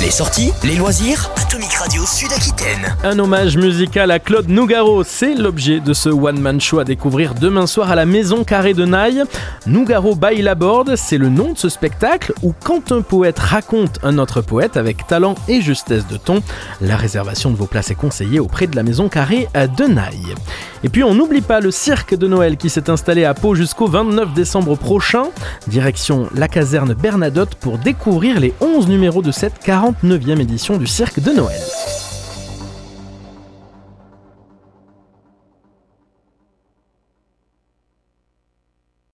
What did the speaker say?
Les sorties, les loisirs, Atomic Radio Sud-Aquitaine. Un hommage musical à Claude Nougaro, c'est l'objet de ce one-man show à découvrir demain soir à la Maison Carrée de Naï. Nougaro by la Borde, c'est le nom de ce spectacle où quand un poète raconte un autre poète avec talent et justesse de ton, la réservation de vos places est conseillée auprès de la Maison Carrée de Naï. Et puis on n'oublie pas le cirque de Noël qui s'est installé à Pau jusqu'au 29 décembre prochain. Direction la caserne Bernadotte pour découvrir les 11 numéros de cette 49e édition du cirque de Noël.